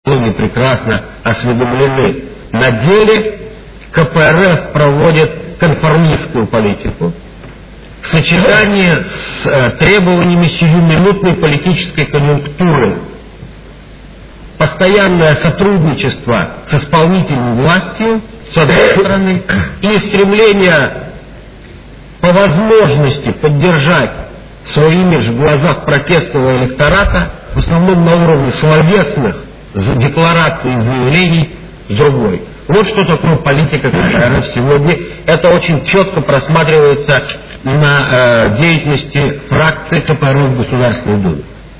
прекрасно осведомлены. На деле КПРФ проводит конформистскую политику в сочетании с требованиями сиюминутной политической конъюнктуры. Постоянное сотрудничество с исполнительной властью, с одной стороны, и стремление по возможности поддержать свой имидж в глазах протестного электората, в основном на уровне словесных деклараций и заявлений, с другой. Вот что такое политика КПРФ сегодня. Это очень четко просматривается на деятельности фракции КПРФ в Государственной Думе.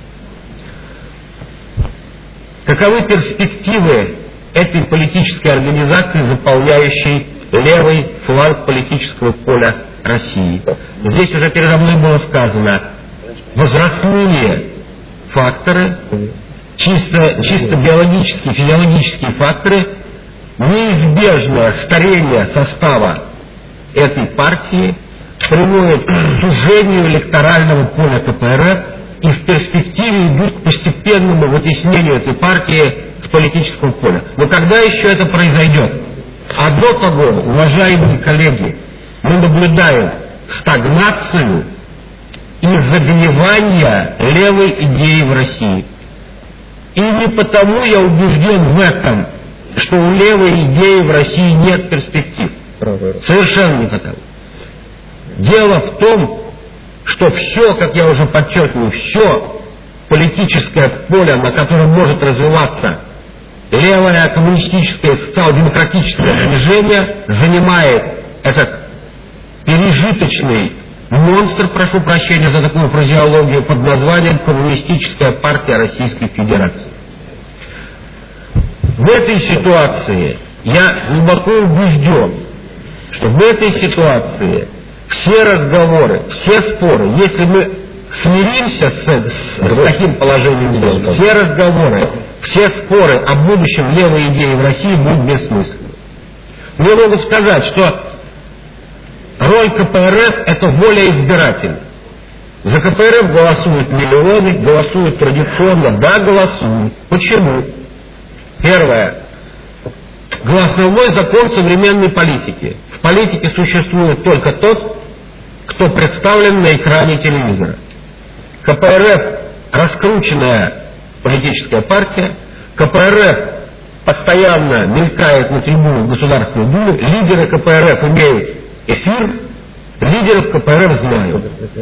Каковы перспективы этой политической организации, заполняющей левый фланг политического поля России? Здесь уже передо мной было сказано, возрастные факторы, чисто биологические, физиологические факторы, неизбежное старение состава этой партии приводит к сужению электорального поля КПРФ и в перспективе идут к постепенному вытеснению этой партии с политического поля. Но когда еще это произойдет? А до того, уважаемые коллеги, мы наблюдаем стагнацию и загнивание левой идеи в России. И не потому я убежден в этом, что у левой идеи в России нет перспектив. Совершенно не потому. Дело в том, что все, как я уже подчеркиваю, все политическое поле, на котором может развиваться левое коммунистическое социал-демократическое движение, занимает этот пережиточный монстр, прошу прощения за такую фразеологию, под названием Коммунистическая партия Российской Федерации. В этой ситуации я глубоко убежден, что в этой ситуации все разговоры, все споры, если мы смиримся с таким положением дел, все разговоры, все споры о будущем левой идеи в России будут бессмысленны. Мне могут сказать, что роль КПРФ – это воля избирателей. За КПРФ голосуют миллионы, голосуют традиционно, да, голосуют. Почему? Первое. Основной закон современной политики. В политике существует только тот, кто представлен на экране телевизора. КПРФ – раскрученная политическая партия. КПРФ постоянно мелькает на трибунах Государственной Думы. Лидеры КПРФ имеют эфир, лидеров КПРФ знают.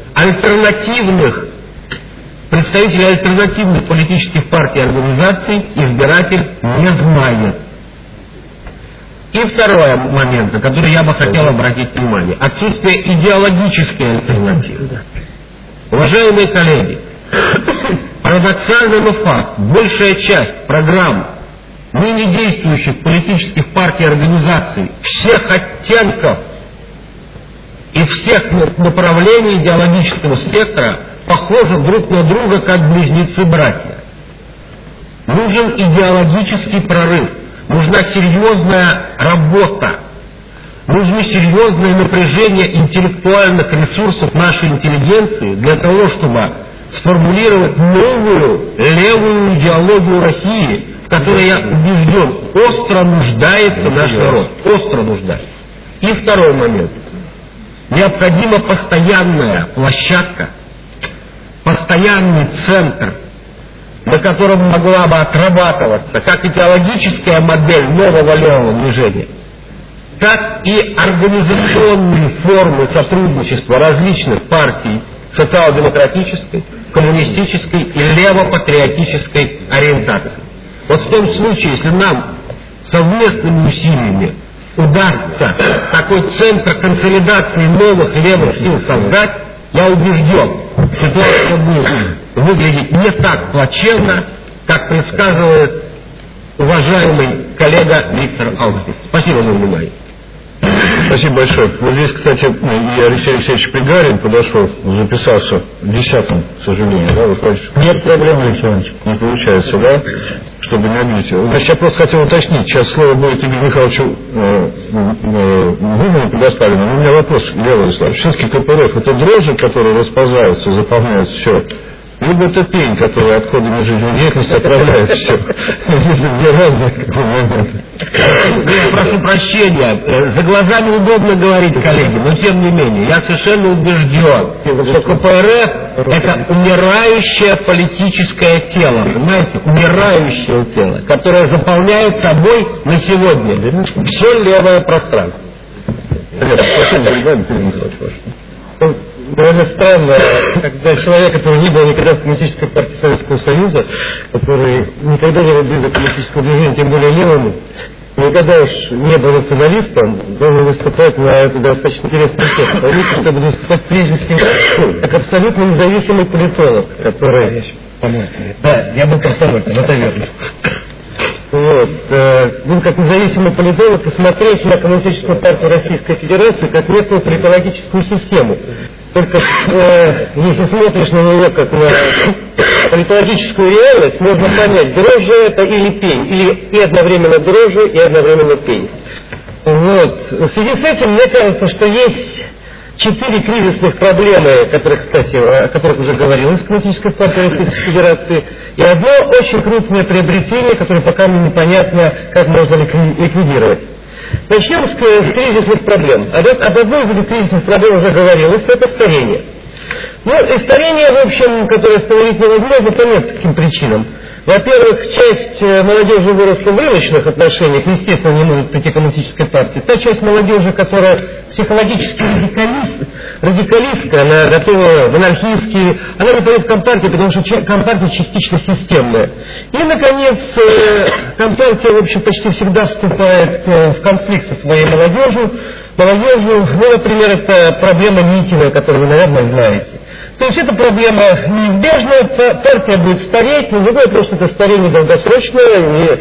Представителей альтернативных политических партий и организаций избиратель не знает. И второй момент, на который я бы хотел обратить внимание. Отсутствие идеологической альтернативы. Уважаемые коллеги, парадоксально, но факт, большая часть программ ныне действующих политических партий и организаций всех оттенков и всех направлений идеологического спектра похожи друг на друга, как близнецы-братья. Нужен идеологический прорыв, нужна серьезная работа, нужно серьезное напряжение интеллектуальных ресурсов нашей интеллигенции для того, чтобы сформулировать новую левую идеологию России, в которой, я убежден, остро нуждается наш народ, остро нуждается. И второй момент. Необходима постоянная площадка, постоянный центр, на котором могла бы отрабатываться как идеологическая модель нового левого движения, так и организационные формы сотрудничества различных партий социал-демократической, коммунистической и левопатриотической ориентации. Вот в том случае, если нам совместными усилиями удастся такой центр консолидации новых левых сил создать, я убежден, ситуация будет выглядеть не так плачевно, как предсказывает уважаемый коллега Виктор Алксис. Спасибо за внимание. Спасибо большое. Вот здесь, кстати, Алексей Алексеевич Пригарин подошел, записался в 10-м, к сожалению, да, вы хотите? Нет проблем, Алексей Иванович. Не получается, да? Чтобы не обидеть. Значит, я просто хотел уточнить. Сейчас слово будет Игорю Михайловичу Гумину предоставлено. Но у меня вопрос, Илья Владиславович. Все-таки КПРФ — это дрожжи, которые расползаются, заполняют все либо это пень, который отходами жизнедеятельности отправляет все. Две разные моменты. Я прошу прощения, за глазами удобно говорить, коллеги, но тем не менее, я совершенно убежден, что КПРФ это умирающее политическое тело, понимаете, умирающее тело, которое заполняет собой на сегодня все левое пространство. Довольно странно, когда человек, который не был никогда в Коммунистической партии Советского Союза, который никогда не был близок к коммунистическому движению, тем более левому, никогда уж не был националистом, должен выступать на эту достаточно интересную тему. Поймите, что я буду выступать прежде всего как абсолютно независимый политолог, который... Да, я был комсомольцем, это верно. Вот, был как независимый политолог и смотреть на Коммунистическую партию Российской Федерации как некую политологическую систему. Только если смотришь на нее как на политологическую реальность, можно понять, дрожжи это или пень, или и одновременно дрожжи, и одновременно пень. Вот. В связи с этим мне кажется, что есть 4 кризисных проблемы, о которых уже говорилось в Коммунистической партии Российской Федерации, и одно очень крупное приобретение, которое пока мне непонятно, как можно ликвидировать. Начнем с кризисных проблем. Об одной из этих кризисных проблем уже говорилось, это старение. Ну, и старение, в общем, которое остановить невозможно по нескольким причинам. Во-первых, часть молодежи выросла в рыночных отношениях, естественно, не может прийти к коммунистической партии. Та часть молодежи, которая психологически радикалистская, она готова в анархистские, она не пойдет в Компартию, потому что Компартия частично системная. И, наконец, Компартия, в общем, почти всегда вступает в конфликт со своей молодежью. Ну, например, это проблема митинга, которую вы, наверное, знаете. То есть эта проблема неизбежная, партия будет стареть, но другой просто это старение долгосрочное,